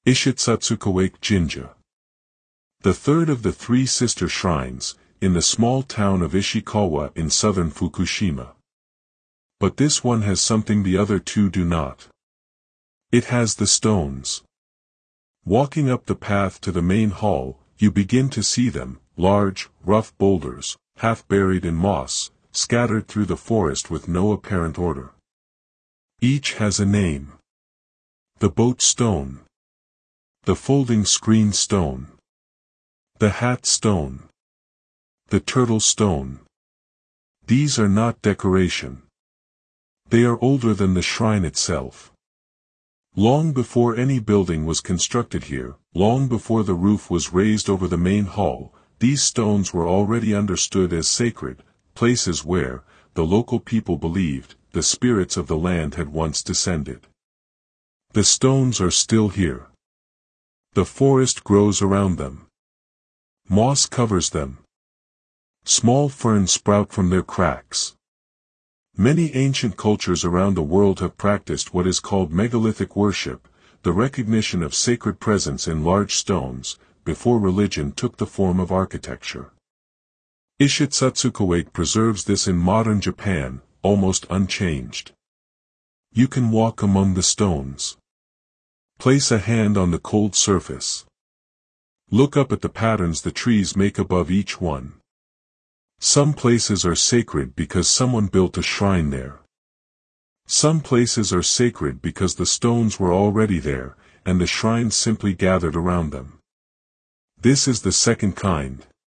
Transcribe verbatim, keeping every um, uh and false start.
Ishitsutsukawake Jinja. The third of the three sister shrines, in the small town of Ishikawa in southern Fukushima. But this one has something the other two do not. It has the stones. Walking up the path to the main hall, you begin to see them, large, rough boulders, half buried in moss, scattered through the forest with no apparent order. Each has a name. The boat stone. The folding screen stone. The hat stone. The turtle stone. These are not decoration. They are older than the shrine itself. Long before any building was constructed here, long before the roof was raised over the main hall, these stones were already understood as sacred, places where, the local people believed, the spirits of the land had once descended. The stones are still here. The forest grows around them. Moss covers them. Small ferns sprout from their cracks. Many ancient cultures around the world have practiced what is called megalithic worship, the recognition of sacred presence in large stones, before religion took the form of architecture. Ishitsutsukawake preserves this in modern Japan, almost unchanged. You can walk among the stones. Place a hand on the cold surface. Look up at the patterns the trees make above each one. Some places are sacred because someone built a shrine there. Some places are sacred because the stones were already there, and the shrines simply gathered around them. This is the second kind.